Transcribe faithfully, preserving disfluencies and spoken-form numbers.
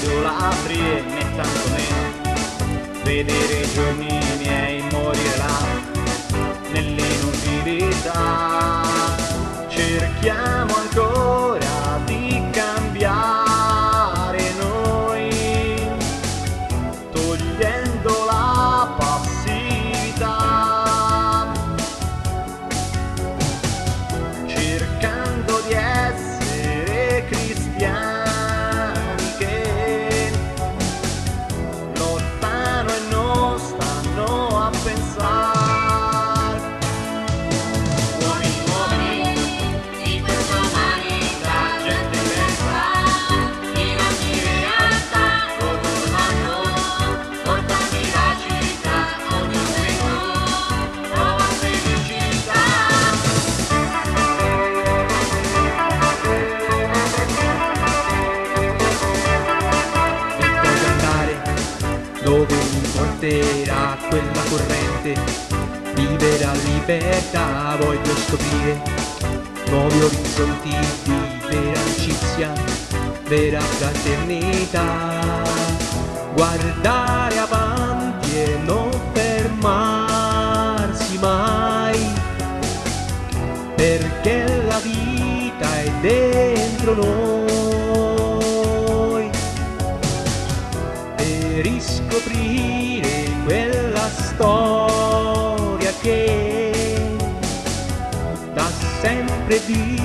idolatri e né tantomeno vedere i giorni miei morire là nell'inutilità. Cerchiamo ancora di cambiare noi, togliendo la passività, cercando di essere cristiani che lottano e non stanno a pensare. Dove mi porterà quella corrente, libera libertà, voglio scoprire nuovi orizzonti di vera amicizia, vera fraternità, guardare avanti e non fermarsi mai, perché la vita è dentro noi. Riscoprire quella storia che da sempre vi